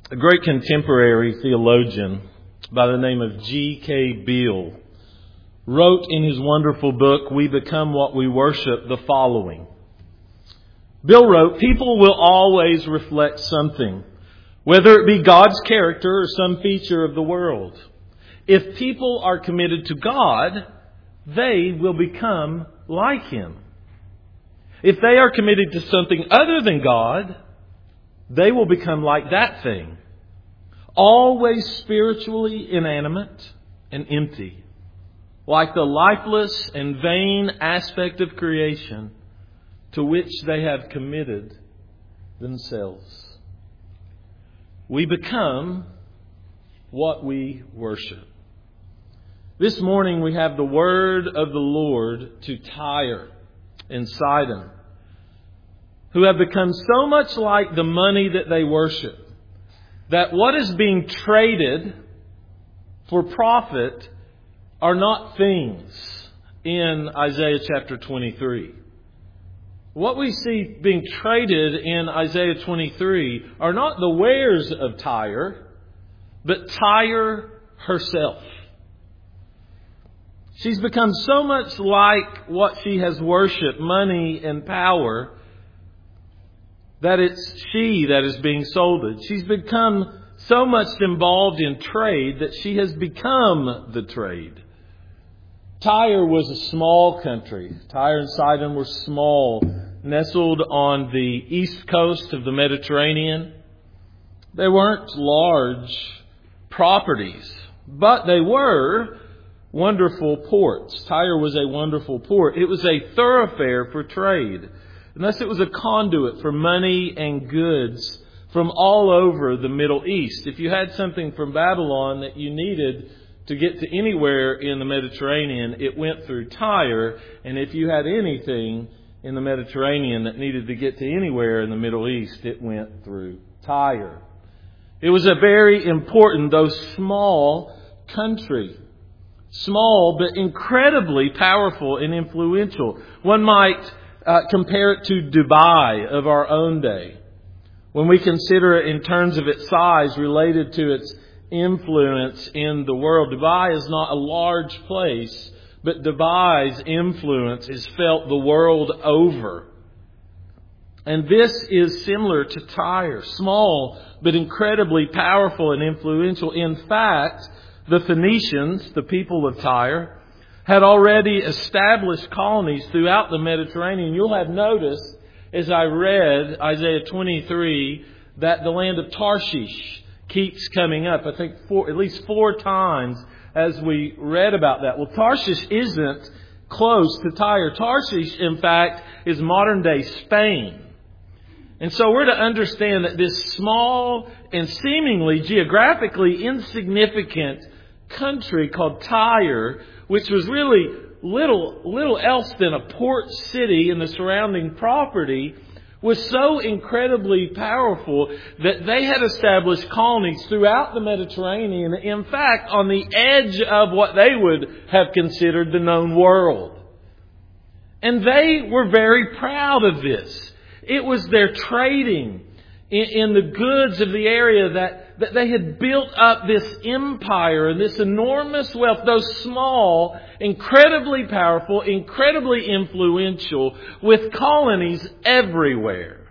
A great contemporary theologian by the name of G.K. Beale wrote in his wonderful book, We Become What We Worship, the following. Beale wrote, "People will always reflect something, whether it be God's character or some feature of the world. If people are committed to God, they will become like Him. If they are committed to something other than God, they will become like that thing, always spiritually inanimate and empty, like the lifeless and vain aspect of creation to which they have committed themselves." We become what we worship. This morning we have the word of the Lord to Tyre and Sidon, who have become so much like the money that they worship, that what is being traded for profit are not things in Isaiah chapter 23. What we see being traded in Isaiah 23 are not the wares of Tyre, but Tyre herself. She's become so much like what she has worshipped, money and power, that it's she that is being sold. She's become so much involved in trade that she has become the trade. Tyre was a small country. Tyre and Sidon were small, nestled on the east coast of the Mediterranean. They weren't large properties, but they were wonderful ports. Tyre was a wonderful port. It was a thoroughfare for trade. And thus it was a conduit for money and goods from all over the Middle East. If you had something from Babylon that you needed to get to anywhere in the Mediterranean, it went through Tyre. And if you had anything in the Mediterranean that needed to get to anywhere in the Middle East, it went through Tyre. It was a very important, though small, country. Small, but incredibly powerful and influential. One might compare it to Dubai of our own day. When we consider it in terms of its size related to its influence in the world, Dubai is not a large place, but Dubai's influence is felt the world over. And this is similar to Tyre. Small, but incredibly powerful and influential. In fact, the Phoenicians, the people of Tyre, had already established colonies throughout the Mediterranean. You'll have noticed, as I read Isaiah 23, that the land of Tarshish keeps coming up. I think at least four times as we read about that. Well, Tarshish isn't close to Tyre. Tarshish, in fact, is modern-day Spain. And so we're to understand that this small and seemingly geographically insignificant country called Tyre, which was really little else than a port city and the surrounding property, was so incredibly powerful that they had established colonies throughout the Mediterranean, in fact, on the edge of what they would have considered the known world. And they were very proud of this. It was their trading in the goods of the area that they had built up this empire and this enormous wealth, though small, incredibly powerful, incredibly influential, with colonies everywhere.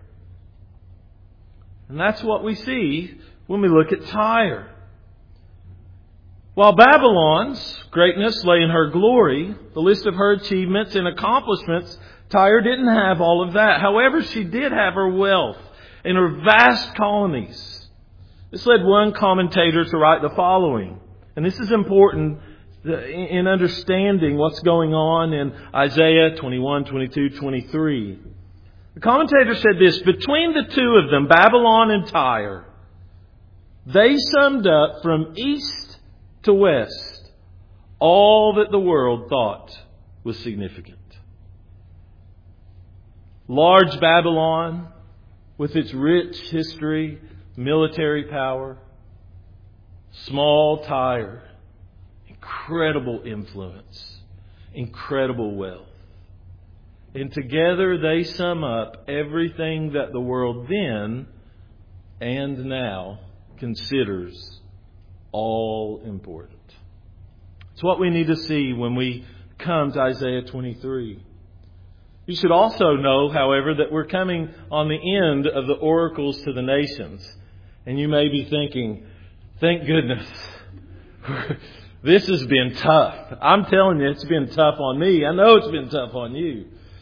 And that's what we see when we look at Tyre. While Babylon's greatness lay in her glory, the list of her achievements and accomplishments, Tyre didn't have all of that. However, she did have her wealth and her vast colonies. This led one commentator to write the following. And this is important in understanding what's going on in Isaiah 21, 22, 23. The commentator said this: between the two of them, Babylon and Tyre, they summed up from east to west all that the world thought was significant. Large Babylon, with its rich history, military power. Small Tyre, incredible influence, incredible wealth. And together they sum up everything that the world then and now considers all important. It's what we need to see when we come to Isaiah 23. You should also know, however, that we're coming on the end of the oracles to the nations. And you may be thinking, thank goodness, this has been tough. I'm telling you, it's been tough on me. I know it's been tough on you.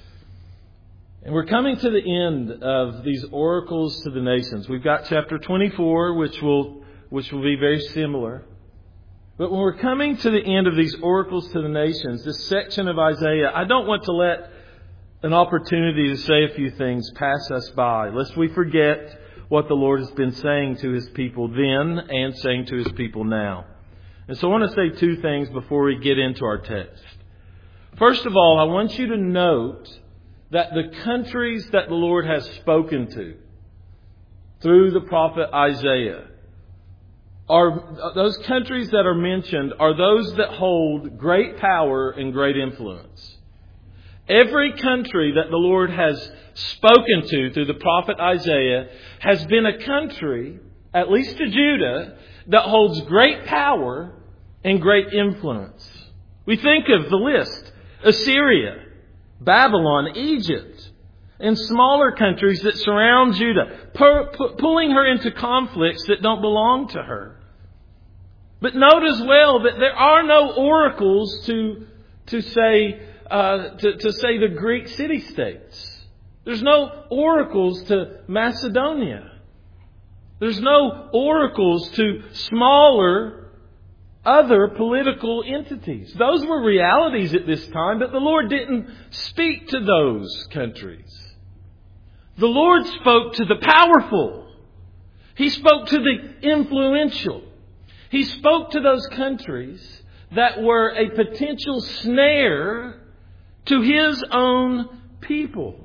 And we're coming to the end of these oracles to the nations. We've got chapter 24, which will be very similar. But when we're coming to the end of these oracles to the nations, this section of Isaiah, I don't want to let an opportunity to say a few things pass us by, lest we forget what the Lord has been saying to His people then and saying to His people now. And so I want to say two things before we get into our text. First of all, I want you to note that the countries that the Lord has spoken to through the prophet Isaiah are those countries that are mentioned are those that hold great power and great influence. Every country that the Lord has spoken to through the prophet Isaiah has been a country, at least to Judah, that holds great power and great influence. We think of the list: Assyria, Babylon, Egypt, and smaller countries that surround Judah, pulling her into conflicts that don't belong to her. But note as well that there are no oracles to say the Greek city-states. There's no oracles to Macedonia. There's no oracles to smaller other political entities. Those were realities at this time, but the Lord didn't speak to those countries. The Lord spoke to the powerful. He spoke to the influential. He spoke to those countries that were a potential snare to His own people.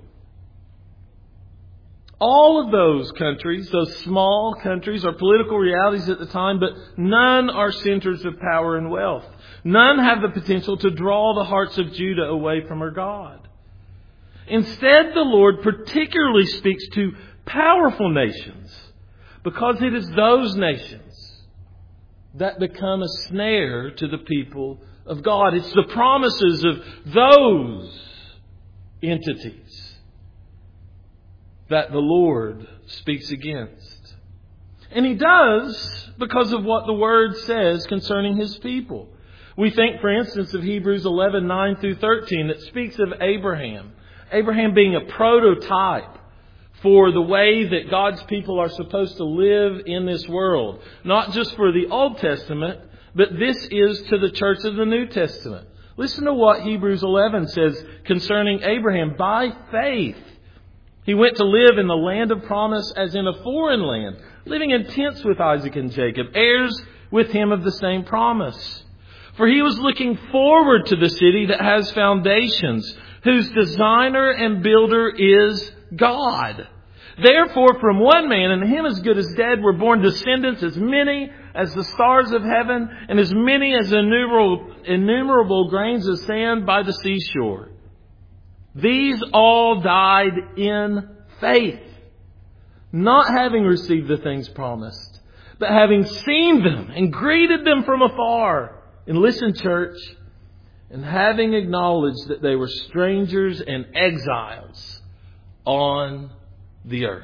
All of those countries, those small countries, are political realities at the time, but none are centers of power and wealth. None have the potential to draw the hearts of Judah away from her God. Instead, the Lord particularly speaks to powerful nations, because it is those nations that become a snare to the people of God. It's the promises of those entities that the Lord speaks against. And He does because of what the Word says concerning His people. We think, for instance, of Hebrews 11:9 through 13 that speaks of Abraham. Abraham being a prototype for the way that God's people are supposed to live in this world. Not just for the Old Testament, but this is to the church of the New Testament. Listen to what Hebrews 11 says concerning Abraham. By faith, he went to live in the land of promise as in a foreign land, living in tents with Isaac and Jacob, heirs with him of the same promise. For he was looking forward to the city that has foundations, whose designer and builder is God. Therefore, from one man, and him as good as dead, were born descendants as many as the stars of heaven, and as many as innumerable grains of sand by the seashore. These all died in faith, not having received the things promised, but having seen them and greeted them from afar. And listen, church, and having acknowledged that they were strangers and exiles on the earth.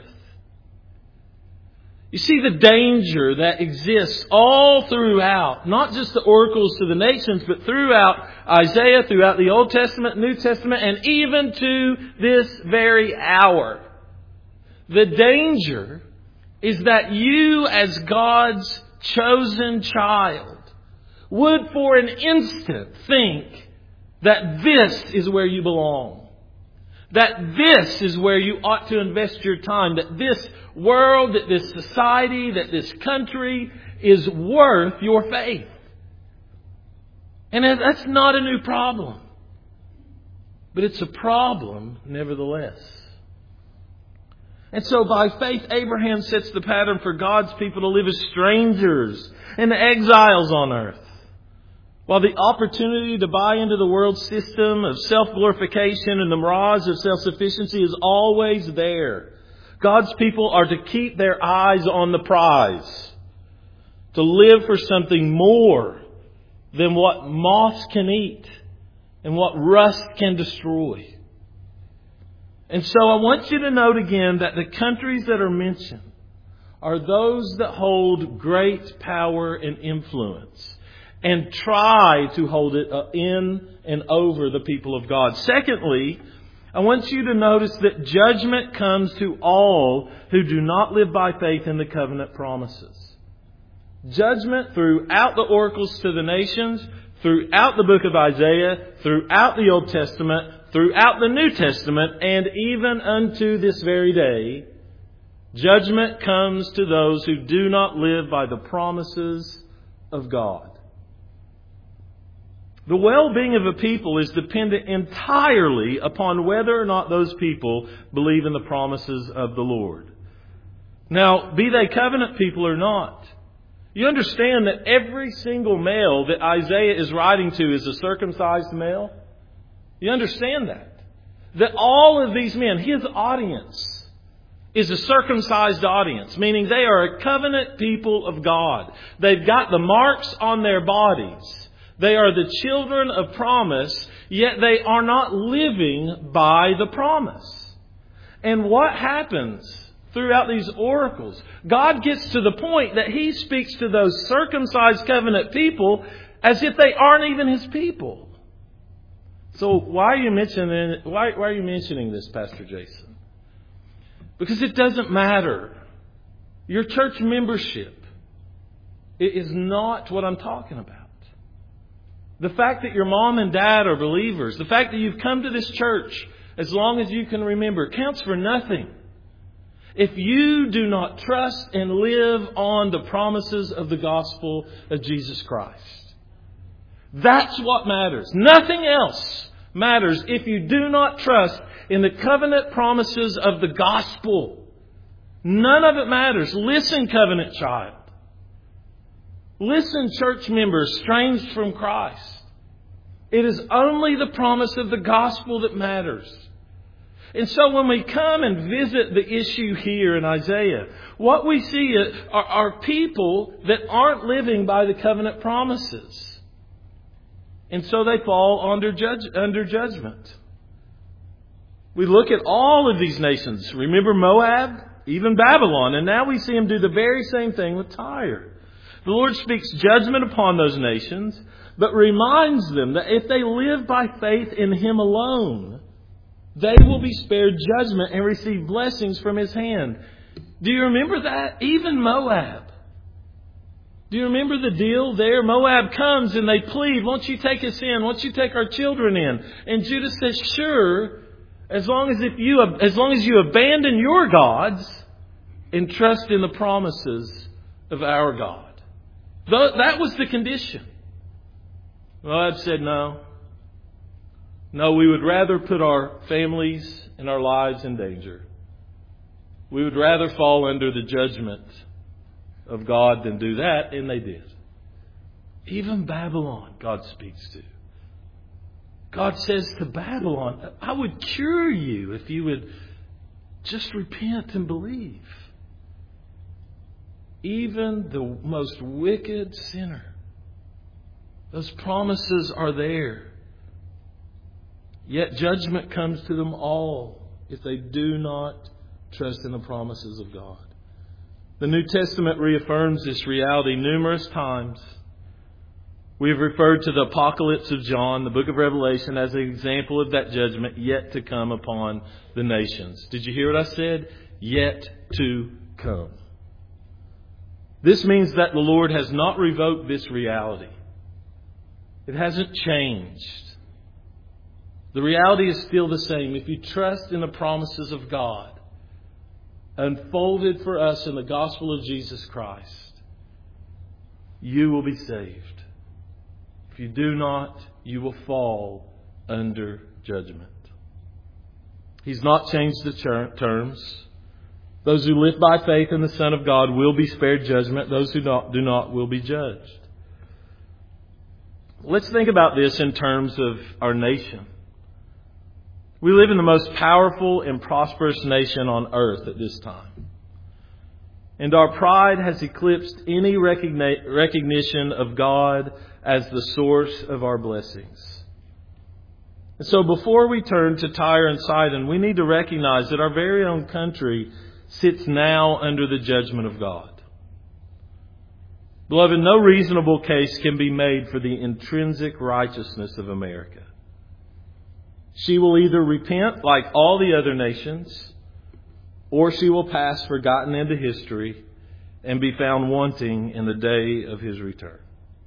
You see the danger that exists all throughout, not just the oracles to the nations, but throughout Isaiah, throughout the Old Testament, New Testament, and even to this very hour. The danger is that you, as God's chosen child, would for an instant think that this is where you belong. That this is where you ought to invest your time. That this world, that this society, that this country is worth your faith. And that's not a new problem. But it's a problem nevertheless. And so by faith, Abraham sets the pattern for God's people to live as strangers and exiles on earth. While the opportunity to buy into the world's system of self-glorification and the mirage of self-sufficiency is always there, God's people are to keep their eyes on the prize. to live for something more than what moths can eat and what rust can destroy. And so I want you to note again that the countries that are mentioned are those that hold great power and influence and try to hold it in and over the people of God. Secondly, I want you to notice that judgment comes to all who do not live by faith in the covenant promises. Judgment throughout the oracles to the nations, throughout the book of Isaiah, throughout the Old Testament, throughout the New Testament, and even unto this very day, judgment comes to those who do not live by the promises of God. The well-being of a people is dependent entirely upon whether or not those people believe in the promises of the Lord. Now, be they covenant people or not, you understand that every single male that Isaiah is writing to is a circumcised male? You understand that? That all of these men, his audience, is a circumcised audience, meaning they are a covenant people of God. They've got the marks on their bodies. They are the children of promise, yet they are not living by the promise. And what happens throughout these oracles? God gets to the point that He speaks to those circumcised covenant people as if they aren't even His people. So why are you mentioning this, Pastor Jason? Because it doesn't matter. Your church membership is not what I'm talking about. The fact that your mom and dad are believers, the fact that you've come to this church as long as you can remember, counts for nothing if you do not trust and live on the promises of the gospel of Jesus Christ. That's what matters. Nothing else matters if you do not trust in the covenant promises of the gospel. None of it matters. Listen, covenant child. Listen, church members estranged from Christ. It is only the promise of the gospel that matters. And so when we come and visit the issue here in Isaiah, what we see are people that aren't living by the covenant promises. And so they fall under judgment. We look at all of these nations. Remember Moab? Even Babylon. And now we see Him do the very same thing with Tyre. The Lord speaks judgment upon those nations, but reminds them that if they live by faith in Him alone, they will be spared judgment and receive blessings from His hand. Do you remember that? Even Moab. Do you remember the deal there? Moab comes and they plead, won't you take us in? Won't you take our children in? And Judah says, sure, as long as you abandon your gods and trust in the promises of our God. That was the condition. Moab said no. No, we would rather put our families and our lives in danger. We would rather fall under the judgment of God than do that, and they did. Even Babylon, God speaks to. God says to Babylon, I would cure you if you would just repent and believe. Even the most wicked sinner, those promises are there. Yet judgment comes to them all if they do not trust in the promises of God. The New Testament reaffirms this reality numerous times. We've referred to the Apocalypse of John, the book of Revelation, as an example of that judgment yet to come upon the nations. Did you hear what I said? Yet to come. This means that the Lord has not revoked this reality. It hasn't changed. The reality is still the same. If you trust in the promises of God, unfolded for us in the gospel of Jesus Christ, you will be saved. If you do not, you will fall under judgment. He's not changed the terms. Those who live by faith in the Son of God will be spared judgment. Those who do not will be judged. Let's think about this in terms of our nation. We live in the most powerful and prosperous nation on earth at this time. And our pride has eclipsed any recognition of God as the source of our blessings. And so before we turn to Tyre and Sidon, we need to recognize that our very own country sits now under the judgment of God. Beloved, no reasonable case can be made for the intrinsic righteousness of America. She will either repent like all the other nations, or she will pass forgotten into history and be found wanting in the day of His return.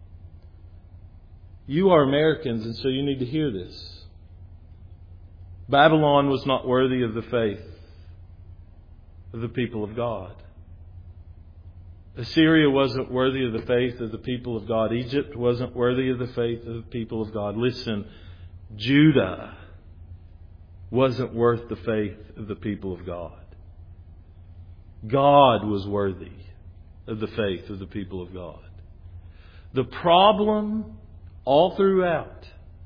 You are Americans, and so you need to hear this. Babylon was not worthy of the faith of the people of God. Assyria wasn't worthy of the faith of the people of God. Egypt wasn't worthy of the faith of the people of God. Listen, Judah wasn't worth the faith of the people of God. God was worthy of the faith of the people of God. The problem all throughout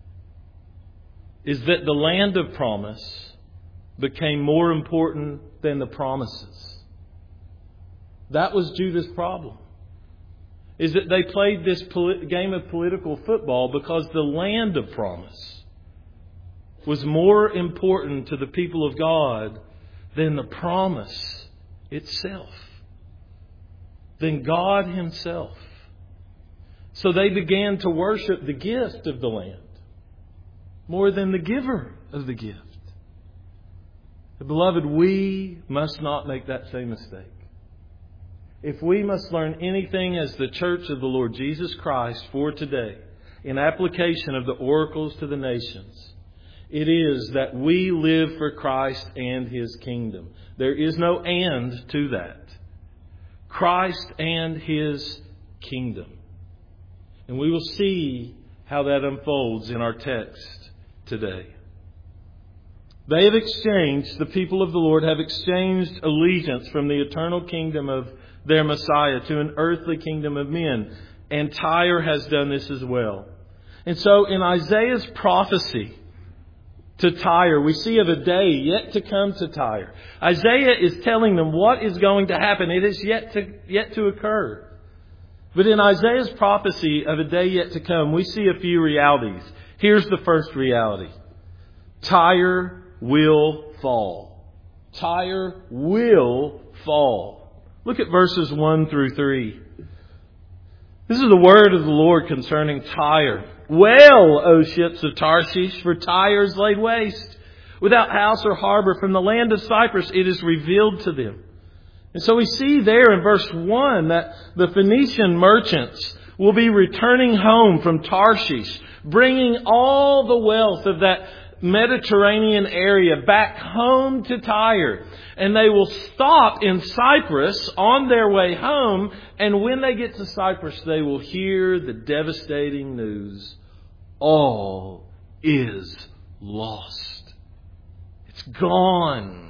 is that the land of promise became more important than the promises. That was Judah's problem. Is that they played this game of political football because the land of promise was more important to the people of God than the promise itself, than God Himself. So they began to worship the gift of the land more than the giver of the gift. Beloved, we must not make that same mistake. If we must learn anything as the church of the Lord Jesus Christ for today, in application of the oracles to the nations, it is that we live for Christ and His kingdom. There is no and to that. Christ and His kingdom. And we will see how that unfolds in our text today. They have exchanged, the people of the Lord have exchanged allegiance from the eternal kingdom of their Messiah to an earthly kingdom of men. And Tyre has done this as well. And so in Isaiah's prophecy to Tyre, we see of a day yet to come to Tyre. Isaiah is telling them what is going to happen. It is yet to occur. But in Isaiah's prophecy of a day yet to come, we see a few realities. Here's the first reality. Tyre will fall. Tyre will fall. Look at verses 1 through 3. This is the word of the Lord concerning Tyre. Wail, O ships of Tarshish, for Tyre is laid waste. Without house or harbor, from the land of Cyprus it is revealed to them. And so we see there in verse 1 that the Phoenician merchants will be returning home from Tarshish, bringing all the wealth of that Mediterranean area back home to Tyre. And they will stop in Cyprus on their way home. And when they get to Cyprus, they will hear the devastating news. All is lost. It's gone.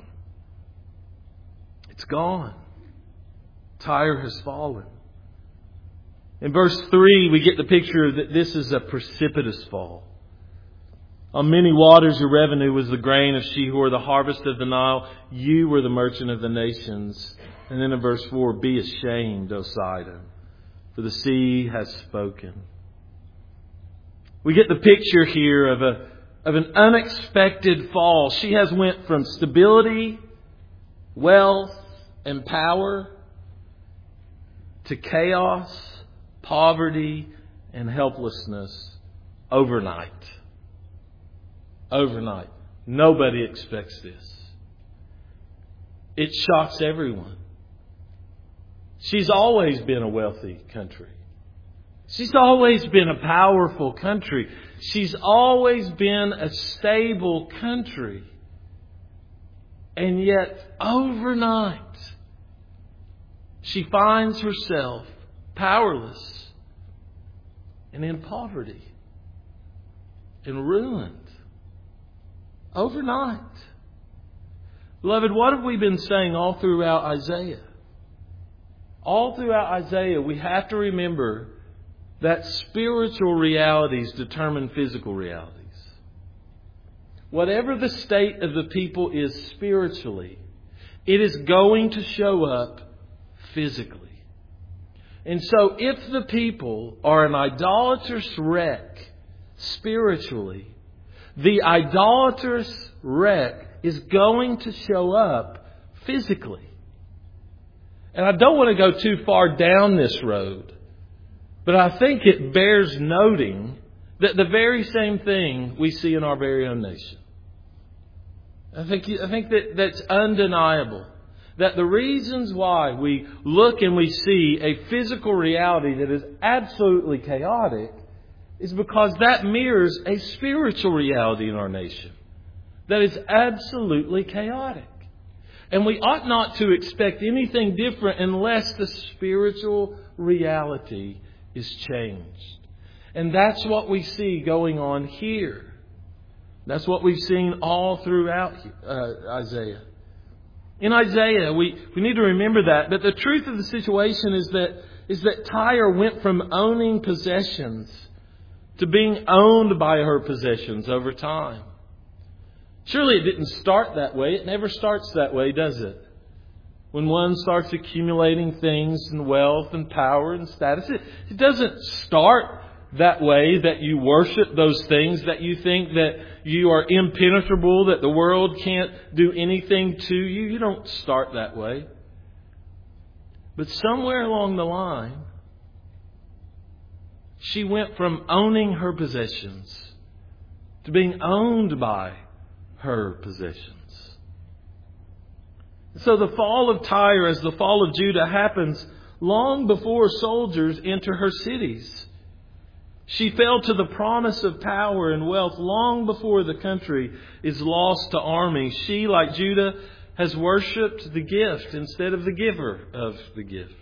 It's gone. Tyre has fallen. In verse 3, we get the picture that this is a precipitous fall. On many waters your revenue was the grain of Shihor, the harvest of the Nile. You were the merchant of the nations. And then in verse 4, be ashamed, O Sidon, for the sea has spoken. We get the picture here of an unexpected fall. She has went from stability, wealth, and power to chaos, poverty, and helplessness overnight. Overnight. Nobody expects this. It shocks everyone. She's always been a wealthy country. She's always been a powerful country. She's always been a stable country. And yet, overnight, she finds herself powerless and in poverty and ruined. Overnight. Beloved, what have we been saying all throughout Isaiah? All throughout Isaiah, we have to remember that spiritual realities determine physical realities. Whatever the state of the people is spiritually, it is going to show up physically. And so if the people are an idolatrous wreck spiritually, the idolatrous wreck is going to show up physically. And I don't want to go too far down this road, but I think it bears noting that the very same thing we see in our very own nation. I think that's undeniable. That the reasons why we look and we see a physical reality that is absolutely chaotic is because that mirrors a spiritual reality in our nation that is absolutely chaotic. And we ought not to expect anything different unless the spiritual reality is changed. And that's what we see going on here. That's what we've seen all throughout Isaiah. In Isaiah, we need to remember that. But the truth of the situation is that Tyre went from owning possessions to being owned by her possessions over time. Surely it didn't start that way. It never starts that way, does it? When one starts accumulating things and wealth and power and status, it doesn't start that way, that you worship those things, that you think that you are impenetrable, that the world can't do anything to you. You don't start that way. But somewhere along the line, she went from owning her possessions to being owned by her possessions. So the fall of Tyre, as the fall of Judah, happens long before soldiers enter her cities. She fell to the promise of power and wealth long before the country is lost to armies. She, like Judah, has worshipped the gift instead of the giver of the gift.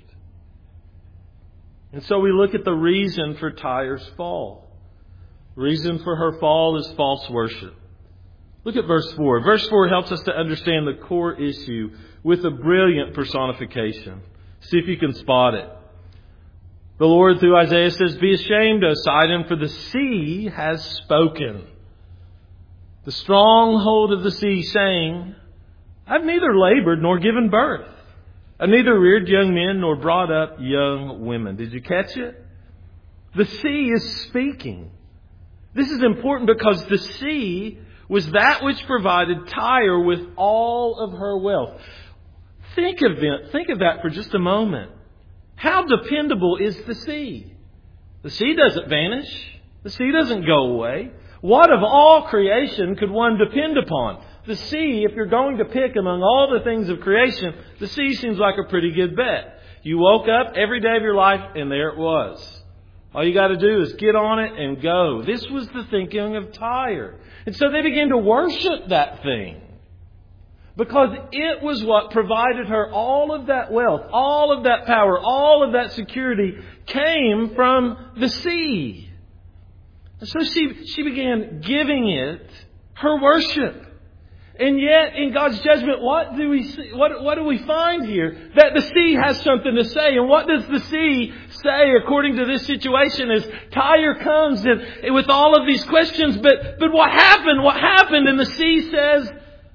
And so we look at the reason for Tyre's fall. The reason for her fall is false worship. Look at verse 4. Verse 4 helps us to understand the core issue with a brilliant personification. See if you can spot it. The Lord, through Isaiah, says, "Be ashamed, O Sidon, for the sea has spoken. The stronghold of the sea, saying, I've neither labored nor given birth. I've neither reared young men nor brought up young women." Did you catch it? The sea is speaking. This is important because the sea was that which provided Tyre with all of her wealth. Think of that for just a moment. How dependable is the sea? The sea doesn't vanish. The sea doesn't go away. What of all creation could one depend upon? The sea, if you're going to pick among all the things of creation, the sea seems like a pretty good bet. You woke up every day of your life and there it was. All you got to do is get on it and go. This was the thinking of Tyre. And so they began to worship that thing. Because it was what provided her all of that wealth, all of that power, all of that security came from the sea. And so she began giving it her worship. And yet, in God's judgment, what do we see? What do we find here? That the sea has something to say. And what does the sea say according to this situation as Tyre comes and with all of these questions? But what happened? What happened? And the sea says,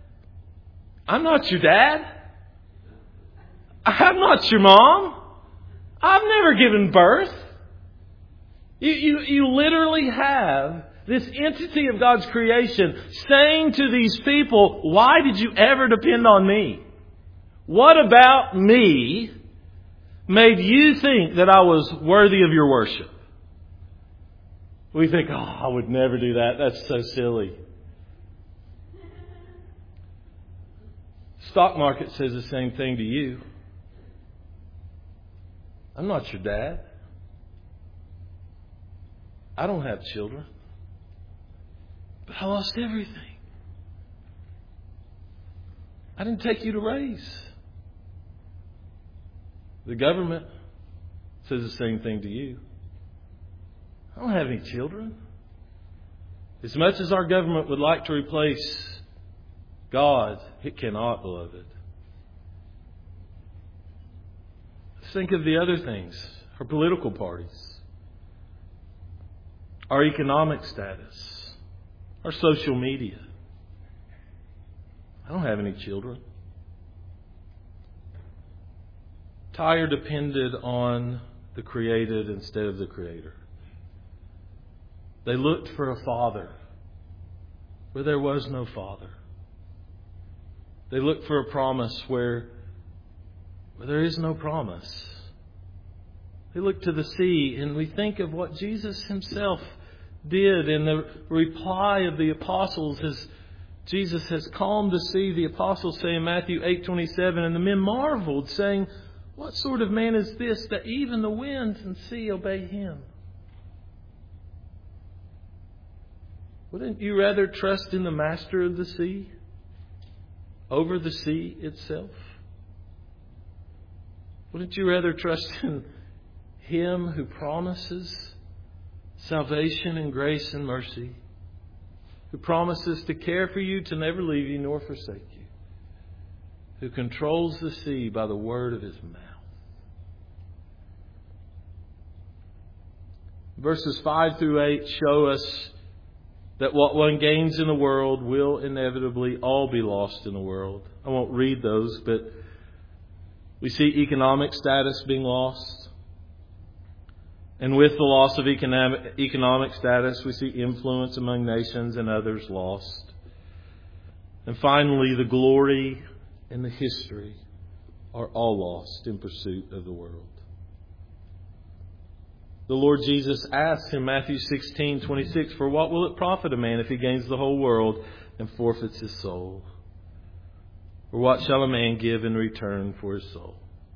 I'm not your dad. I'm not your mom. I've never given birth. You literally have this entity of God's creation saying to these people, why did you ever depend on me? What about me made you think that I was worthy of your worship? We think, I would never do that. That's so silly. Stock market says the same thing to you. I'm not your dad. I don't have children. But I lost everything. I didn't take you to raise. The government says the same thing to you. I don't have any children. As much as our government would like to replace God, it cannot, beloved. Think of the other things. Our political parties. Our economic status. Our social media. I don't have any children. Tyre depended on the created instead of the Creator. They looked for a father where there was no father. They looked for a promise where there is no promise. They looked to the sea, and we think of what Jesus Himself did in the reply of the apostles as Jesus has calmed the sea. The apostles say in Matthew 8:27, and the men marveled, saying, "What sort of man is this that even the winds and sea obey Him?" Wouldn't you rather trust in the master of the sea over the sea itself? Wouldn't you rather trust in Him who promises salvation and grace and mercy, who promises to care for you, to never leave you nor forsake you, who controls the sea by the word of His mouth? Verses 5 through 8 show us that what one gains in the world will inevitably all be lost in the world. I won't read those, but we see economic status being lost. And with the loss of economic status, we see influence among nations and others lost. And finally, the glory and the history are all lost in pursuit of the world. The Lord Jesus asks in Matthew 16:26, "For what will it profit a man if he gains the whole world and forfeits his soul? Or what shall a man give in return for his soul?"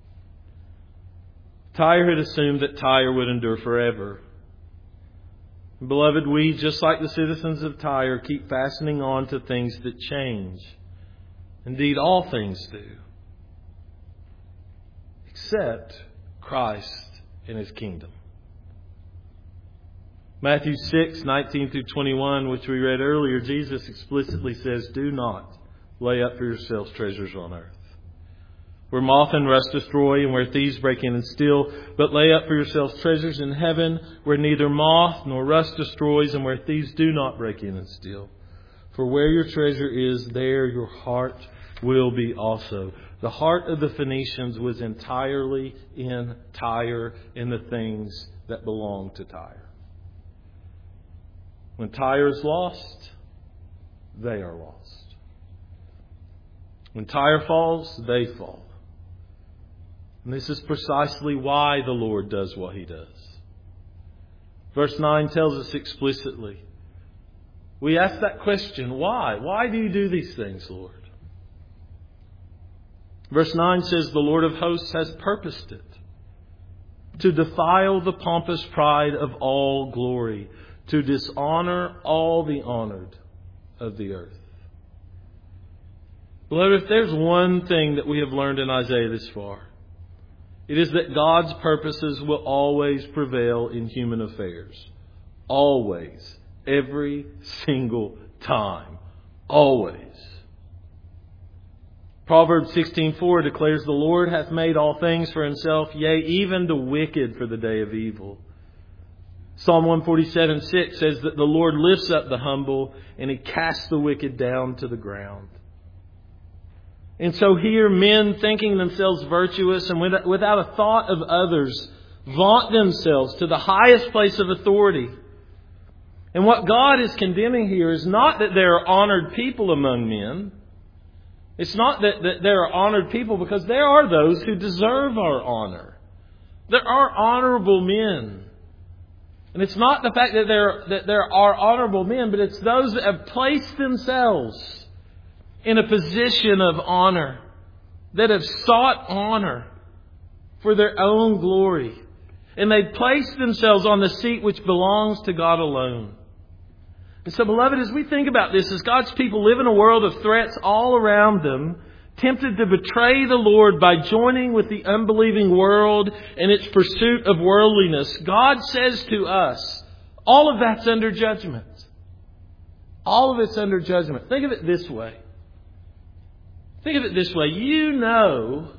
Tyre had assumed that Tyre would endure forever. Beloved, we, just like the citizens of Tyre, keep fastening on to things that change. Indeed, all things do. Except Christ and His kingdom. Matthew 6:19 through 21, which we read earlier, Jesus explicitly says, "Do not lay up for yourselves treasures on earth, where moth and rust destroy and where thieves break in and steal, but lay up for yourselves treasures in heaven, where neither moth nor rust destroys and where thieves do not break in and steal. For where your treasure is, there your heart will be also." The heart of the Phoenicians was entirely in Tyre, in the things that belonged to Tyre. When Tyre is lost, they are lost. When Tyre falls, they fall. And this is precisely why the Lord does what He does. Verse 9 tells us explicitly. We ask that question, why? Why do you do these things, Lord? Verse 9 says, "The Lord of hosts has purposed it, to defile the pompous pride of all glory, to dishonor all the honored of the earth." Beloved, if there's one thing that we have learned in Isaiah this far, it is that God's purposes will always prevail in human affairs. Always. Every single time. Always. Proverbs 16:4 declares, "The Lord hath made all things for Himself, yea, even the wicked for the day of evil." Psalm 147:6 says that the Lord lifts up the humble and He casts the wicked down to the ground. And so here men thinking themselves virtuous and without a thought of others vaunt themselves to the highest place of authority. And what God is condemning here is not that there are honored people among men. It's not that there are honored people, because there are those who deserve our honor. There are honorable men. And it's not the fact that there are honorable men, but it's those that have placed themselves in a position of honor, that have sought honor for their own glory. And they've placed themselves on the seat which belongs to God alone. And so, beloved, as we think about this, as God's people live in a world of threats all around them, tempted to betray the Lord by joining with the unbelieving world in its pursuit of worldliness, God says to us, all of that's under judgment. All of it's under judgment. Think of it this way. Think of it this way. You know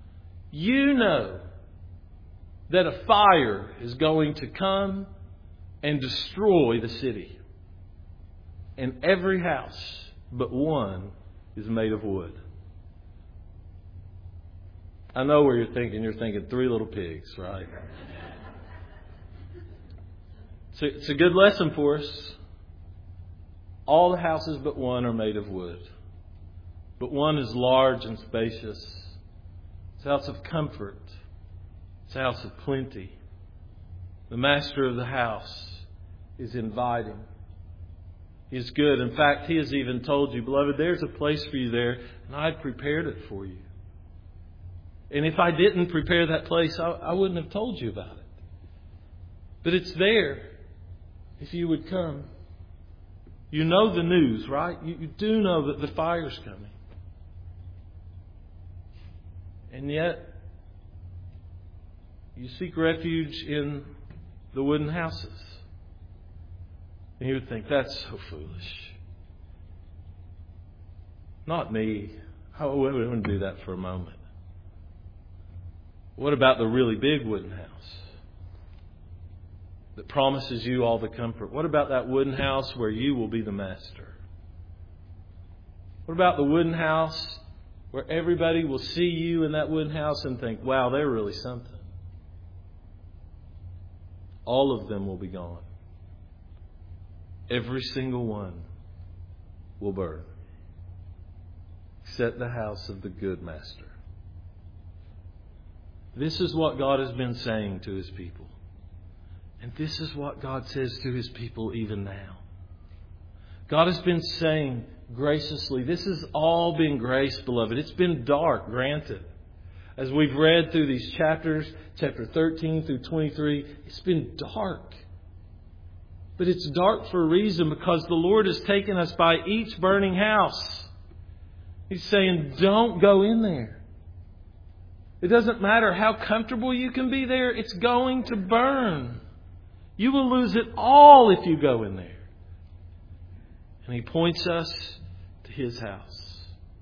that a fire is going to come and destroy the city. And every house but one is made of wood. I know where you're thinking. You're thinking Three Little Pigs, right? It's a good lesson for us. All the houses but one are made of wood. But one is large and spacious. It's a house of comfort. It's a house of plenty. The master of the house is inviting. He is good. In fact, He has even told you, beloved, there's a place for you there, and I've prepared it for you. And if I didn't prepare that place, I wouldn't have told you about it. But it's there if you would come. You know the news, right? You do know that the fire's coming. And yet, you seek refuge in the wooden houses. And you would think, that's so foolish. Not me. I wouldn't do that for a moment. What about the really big wooden house that promises you all the comfort? What about that wooden house where you will be the master? What about the wooden house where everybody will see you in that wooden house and think, wow, they're really something? All of them will be gone. Every single one will burn. Except the house of the good master. This is what God has been saying to His people. And this is what God says to His people even now. God has been saying graciously, this has all been grace, beloved. It's been dark, granted. As we've read through these chapters, chapter 13 through 23, it's been dark. But it's dark for a reason, because the Lord has taken us by each burning house. He's saying, don't go in there. It doesn't matter how comfortable you can be there. It's going to burn. You will lose it all if you go in there. And He points us to His house,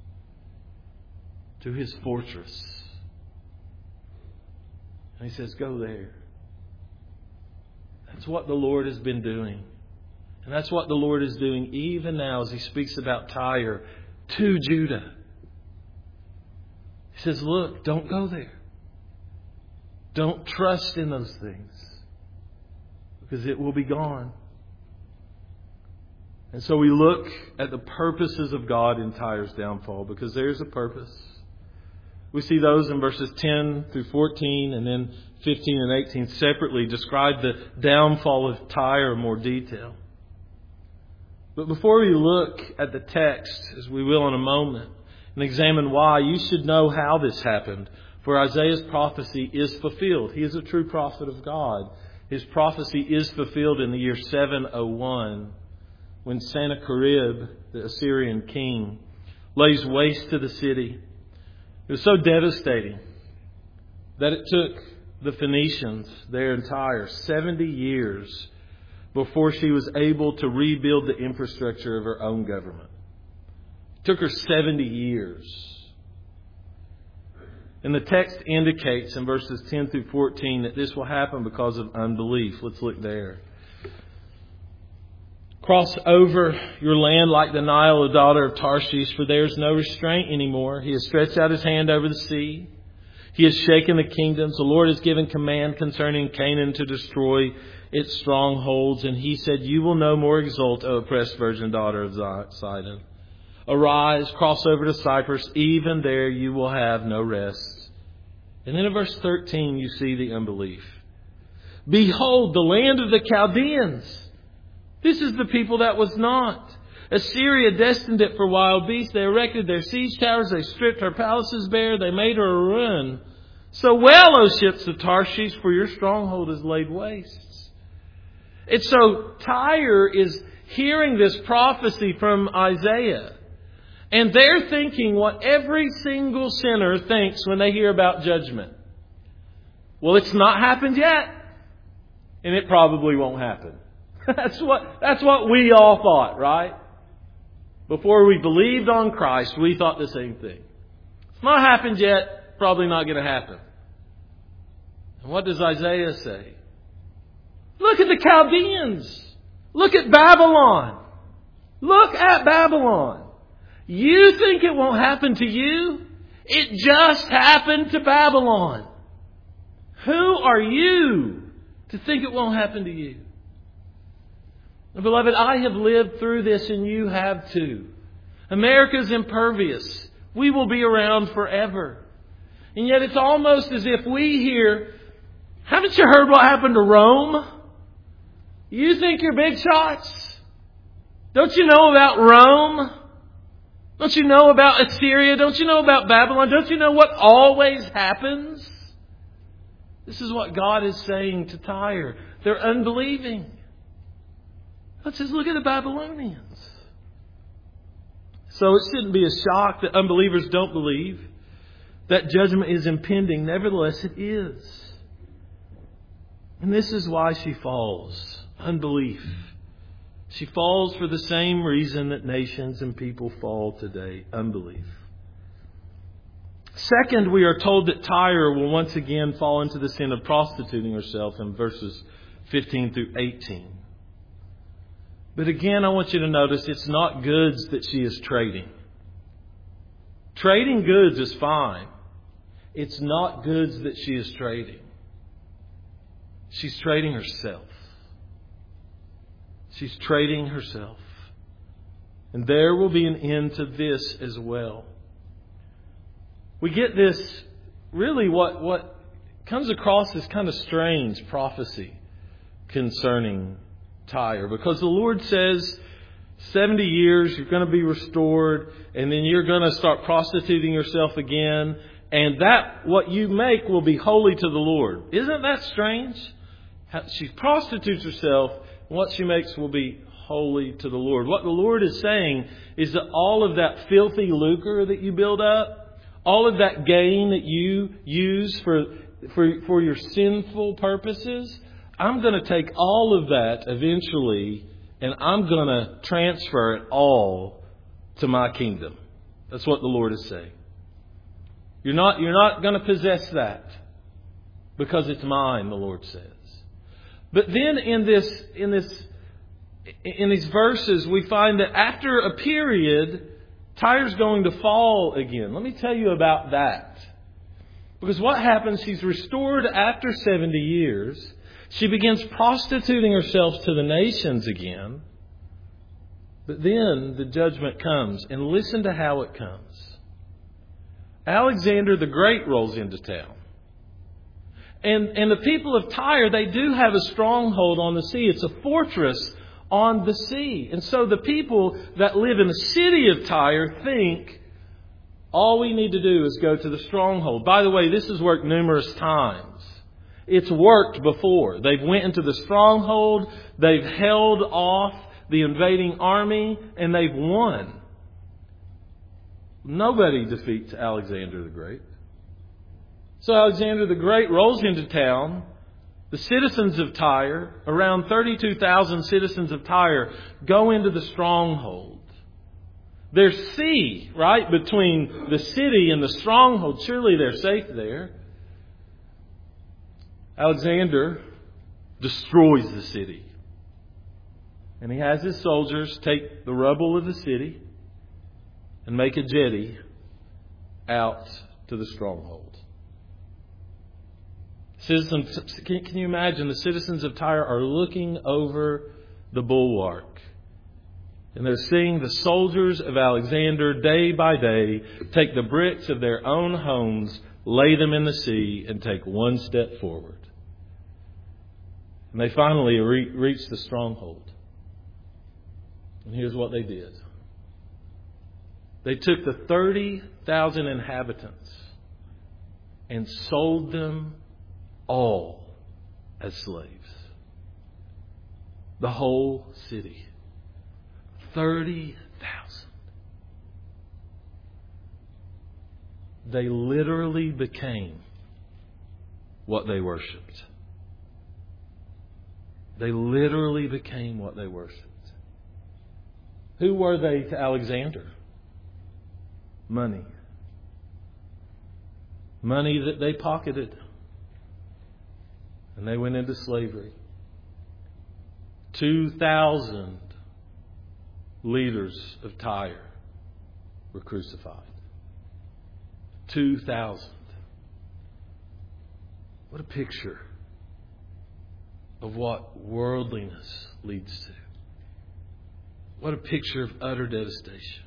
to His fortress. And He says, go there. That's what the Lord has been doing. And that's what the Lord is doing even now as He speaks about Tyre to Judah. He says, look, don't go there. Don't trust in those things, because it will be gone. And so we look at the purposes of God in Tyre's downfall, because there's a purpose. We see those in verses 10 through 14, and then 15 and 18 separately describe the downfall of Tyre in more detail. But before we look at the text, as we will in a moment, and examine why, you should know how this happened. For Isaiah's prophecy is fulfilled. He is a true prophet of God. His prophecy is fulfilled in the year 701, when Sennacherib, the Assyrian king, lays waste to the city. It was so devastating that it took the Phoenicians, their entire 70 years before she was able to rebuild the infrastructure of her own government. It took her 70 years. And the text indicates in verses 10 through 14 that this will happen because of unbelief. Let's look there. Cross over your land like the Nile, O daughter of Tarshish, for there is no restraint anymore. He has stretched out His hand over the sea. He has shaken the kingdoms. The Lord has given command concerning Canaan to destroy its strongholds. And He said, you will no more exult, O oppressed virgin daughter of Sidon. Arise, cross over to Cyprus. Even there you will have no rest. And then in verse 13 you see the unbelief. Behold, the land of the Chaldeans. This is the people that was not. Assyria destined it for wild beasts. They erected their siege towers. They stripped her palaces bare. They made her a ruin. So well, O ships of Tarshish, for your stronghold is laid waste. And so Tyre is hearing this prophecy from Isaiah. And they're thinking what every single sinner thinks when they hear about judgment. Well, it's not happened yet. And it probably won't happen. That's what we all thought, right? Before we believed on Christ, we thought the same thing. It's not happened yet. Probably not going to happen. And what does Isaiah say? Look at the Chaldeans. Look at Babylon. Look at Babylon. You think it won't happen to you? It just happened to Babylon. Who are you to think it won't happen to you? Beloved, I have lived through this and you have too. America's impervious. We will be around forever. And yet it's almost as if we hear, haven't you heard what happened to Rome? You think you're big shots? Don't you know about Rome? Don't you know about Assyria? Don't you know about Babylon? Don't you know what always happens? This is what God is saying to Tyre. They're unbelieving. God says, look at the Babylonians. So it shouldn't be a shock that unbelievers don't believe that judgment is impending. Nevertheless, it is. And this is why she falls. Unbelief. She falls for the same reason that nations and people fall today. Unbelief. Second, we are told that Tyre will once again fall into the sin of prostituting herself in verses 15 through 18. But again, I want you to notice it's not goods that she is trading. Trading goods is fine. It's not goods that she is trading. She's trading herself. She's trading herself. And there will be an end to this as well. We get this, really what comes across as kind of strange prophecy concerning Tyre. Because the Lord says 70 years you're going to be restored and then you're going to start prostituting yourself again. And that what you make will be holy to the Lord. Isn't that strange? She prostitutes herself and what she makes will be holy to the Lord. What the Lord is saying is that all of that filthy lucre that you build up, all of that gain that you use for your sinful purposes, I'm going to take all of that eventually and I'm going to transfer it all to my kingdom. That's what the Lord is saying. You're not going to possess that because it's mine, the Lord says. But then in these verses, we find that after a period, Tyre's going to fall again. Let me tell you about that. Because what happens, she's restored after 70 years. She begins prostituting herself to the nations again. But then the judgment comes. And listen to how it comes. Alexander the Great rolls into town. And the people of Tyre, they do have a stronghold on the sea. It's a fortress on the sea. And so the people that live in the city of Tyre think all we need to do is go to the stronghold. By the way, this has worked numerous times. It's worked before. They've went into the stronghold, they've held off the invading army, and they've won. Nobody defeats Alexander the Great. So Alexander the Great rolls into town. The citizens of Tyre, around 32,000 citizens of Tyre, go into the stronghold. There's sea, right, between the city and the stronghold. Surely they're safe there. Alexander destroys the city. And he has his soldiers take the rubble of the city and make a jetty out to the stronghold. Citizens, can you imagine? The citizens of Tyre are looking over the bulwark. And they're seeing the soldiers of Alexander day by day take the bricks of their own homes, lay them in the sea, and take one step forward. And they finally reach the stronghold. And here's what they did. They took the 30,000 inhabitants and sold them all as slaves. The whole city. 30,000. They literally became what they worshipped. They literally became what they worshipped. Who were they to Alexander? Money. Money that they pocketed. And they went into slavery. 2,000 leaders of Tyre were crucified. 2,000. What a picture of what worldliness leads to. What a picture of utter devastation.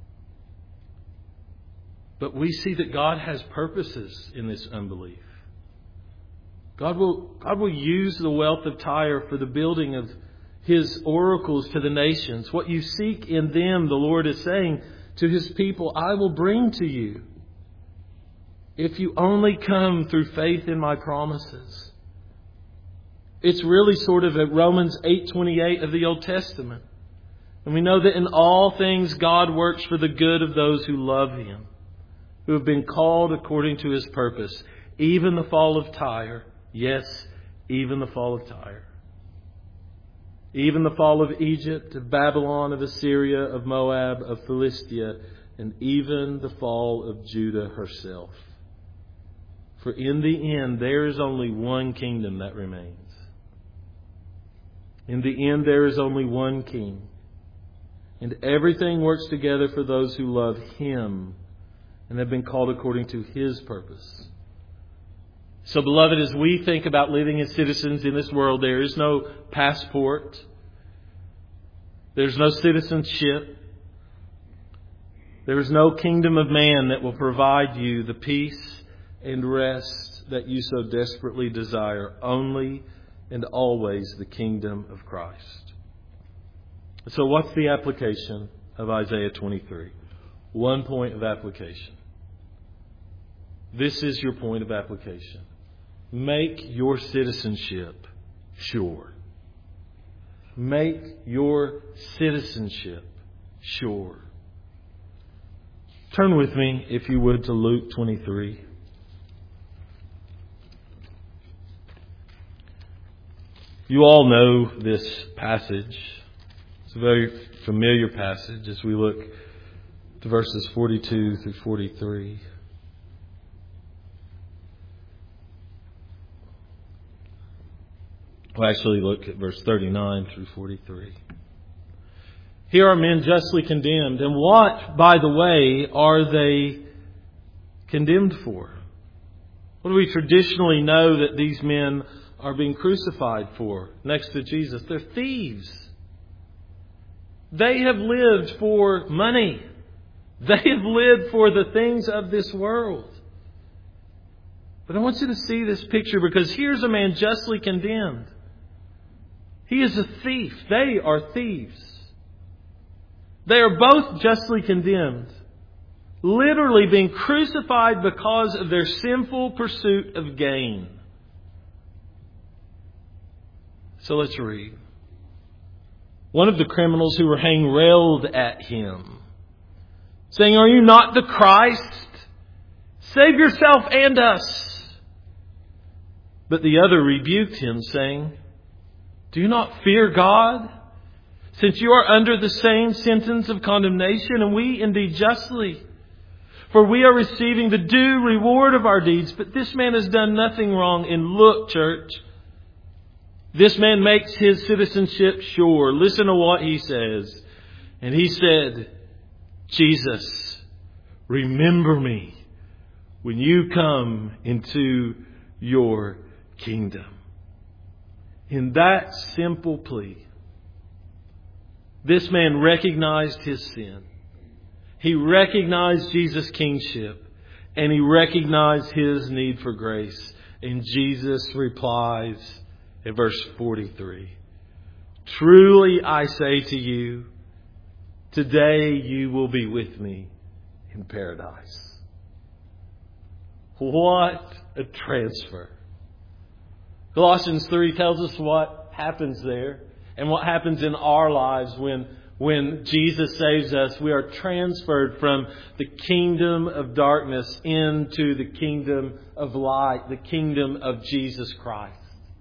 But we see that God has purposes in this unbelief. God will use the wealth of Tyre for the building of His oracles to the nations. What you seek in them, the Lord is saying to His people, I will bring to you, if you only come through faith in my promises. It's really sort of a Romans 8:28 of the Old Testament. And we know that in all things God works for the good of those who love Him, who have been called according to His purpose. Even the fall of Tyre. Yes, even the fall of Tyre. Even the fall of Egypt, of Babylon, of Assyria, of Moab, of Philistia, and even the fall of Judah herself. For in the end, there is only one kingdom that remains. In the end, there is only one king. And everything works together for those who love Him and have been called according to His purpose. So, beloved, as we think about living as citizens in this world, there is no passport. There's no citizenship. There is no kingdom of man that will provide you the peace and rest that you so desperately desire. Only and always the kingdom of Christ. So what's the application of Isaiah 23? One point of application. This is your point of application. Make your citizenship sure. Make your citizenship sure. Turn with me, if you would, to Luke 23. You all know this passage. It's a very familiar passage as we look to verses 42 through 43. We'll actually look at verse 39 through 43. Here are men justly condemned. And what, by the way, are they condemned for? What do we traditionally know that these men are being crucified for next to Jesus? They're thieves. They have lived for money. They have lived for the things of this world. But I want you to see this picture, because here's a man justly condemned. He is a thief. They are thieves. They are both justly condemned, literally being crucified because of their sinful pursuit of gain. So let's read. One of the criminals who were hanged railed at Him, saying, "Are you not the Christ? Save yourself and us." But the other rebuked him, saying, "Do you not fear God, since you are under the same sentence of condemnation, and we indeed justly? For we are receiving the due reward of our deeds, but this man has done nothing wrong." And look, church, this man makes his citizenship sure. Listen to what he says. And he said, "Jesus, remember me when you come into your kingdom." In that simple plea, this man recognized his sin. He recognized Jesus' kingship, and he recognized his need for grace. And Jesus replies in verse 43, "Truly I say to you, today you will be with me in paradise." What a transfer. Colossians 3 tells us what happens there and what happens in our lives when Jesus saves us. We are transferred from the kingdom of darkness into the kingdom of light, the kingdom of Jesus Christ.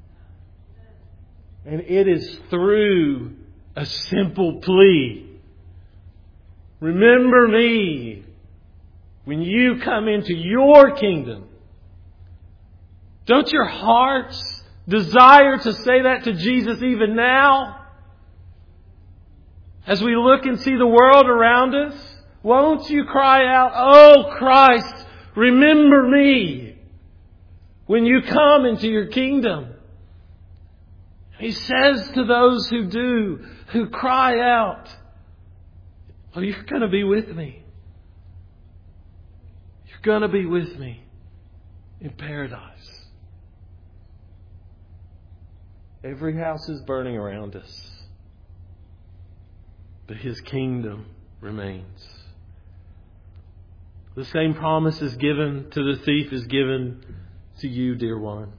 And it is through a simple plea. Remember me when you come into your kingdom. Don't your hearts desire to say that to Jesus even now? As we look and see the world around us, won't you cry out, "Oh Christ, Remember me when you come into your kingdom. He says to those who do, who cry out, "Oh, you're going to be with me. You're going to be with me in paradise." Every house is burning around us, but His kingdom remains. The same promise is given to the thief is given to you, dear one.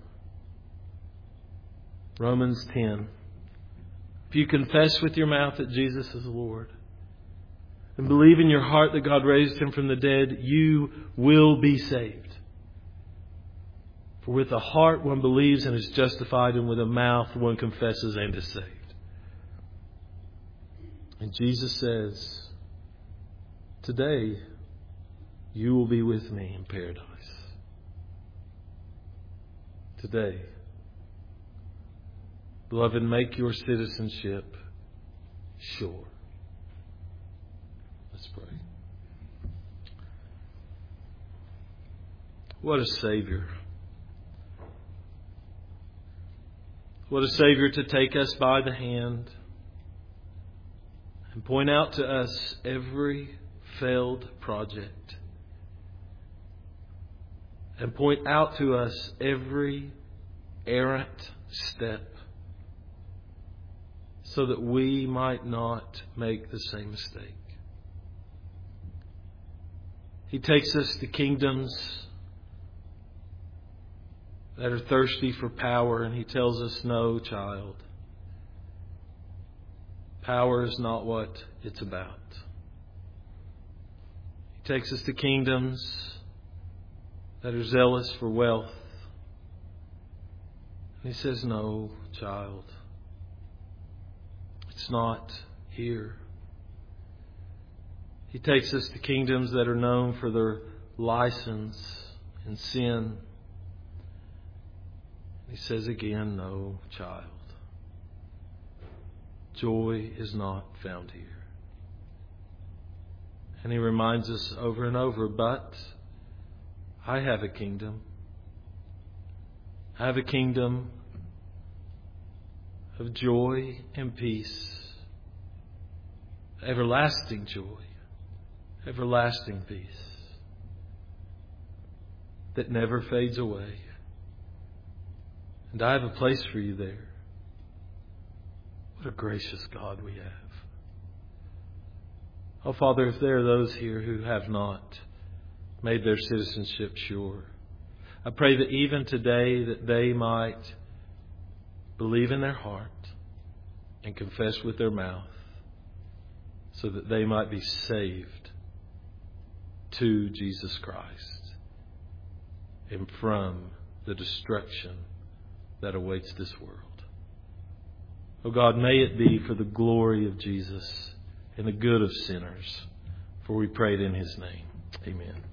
Romans 10. If you confess with your mouth that Jesus is Lord and believe in your heart that God raised Him from the dead, you will be saved. For with the heart one believes and is justified, and with the mouth one confesses and is saved. And Jesus says, today you will be with me in paradise. Today. Beloved, make your citizenship sure. Let's pray. What a Savior. What a Savior to take us by the hand and point out to us every failed project. And point out to us every errant step, so that we might not make the same mistake. He takes us to kingdoms that are thirsty for power, and He tells us, "No, child. Power is not what it's about." He takes us to kingdoms that are zealous for wealth. And He says, "No, child. It's not here." He takes us to kingdoms that are known for their license and sin. He says again, "No, child. Joy is not found here." And He reminds us over and over, "But I have a kingdom. I have a kingdom of joy and peace, everlasting joy, everlasting peace that never fades away. And I have a place for you there." What a gracious God we have. Oh, Father, if there are those here who have not made their citizenship sure, I pray that even today that they might believe in their heart and confess with their mouth, so that they might be saved to Jesus Christ and from the destruction that awaits this world. Oh God, may it be for the glory of Jesus and the good of sinners, for we pray it in His name. Amen.